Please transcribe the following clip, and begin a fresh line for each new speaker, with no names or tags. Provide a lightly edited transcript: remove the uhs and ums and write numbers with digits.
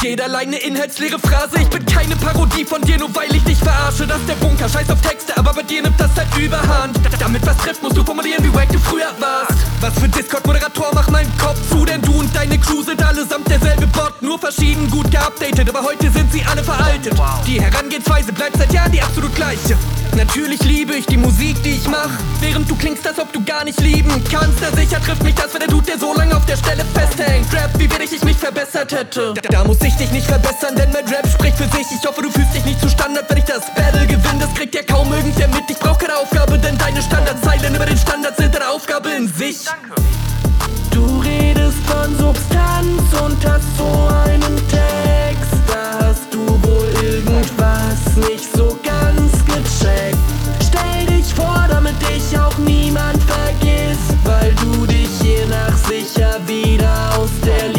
jeder alleine inhaltsleere Phrase. Ich bin keine Parodie von dir, nur weil ich dich verarsche. Das ist der Bunker, scheiß auf Texte, aber bei dir nimmt das halt überhand. Damit was trifft, musst du formulieren, wie wack du früher warst. Was für Discord-Moderator, mach meinen Kopf zu, denn du und deine Crew sind allesamt derselbe Bot. Nur verschieden gut geupdatet, aber heute sind sie alle veraltet. Die Herangehensweise bleibt seit Jahren die absolut gleiche. Natürlich liebe ich die Musik, die ich mach, während du klingst, als ob du gar nicht lieben kannst. Da sicher trifft mich das, wenn der Dude, der so lange auf der Stelle festhängt. Rap, wie wenig ich mich verbessert hätte. Da muss ich dich nicht verbessern, denn mein Rap spricht für sich. Ich hoffe, du fühlst dich nicht zu Standard, wenn ich das Battle gewinne. Das kriegt ja kaum irgendwer mit. Ich brauch keine Aufgabe, denn deine Standardzeilen über den Standards sind eine Aufgabe in sich.
Danke.
Du redest von Substanz und hast so einen Text. Da hast du wohl irgendwas nicht so ganz gecheckt. Stell dich vor, damit dich auch niemand vergisst, weil du dich je nach sicher wieder aus der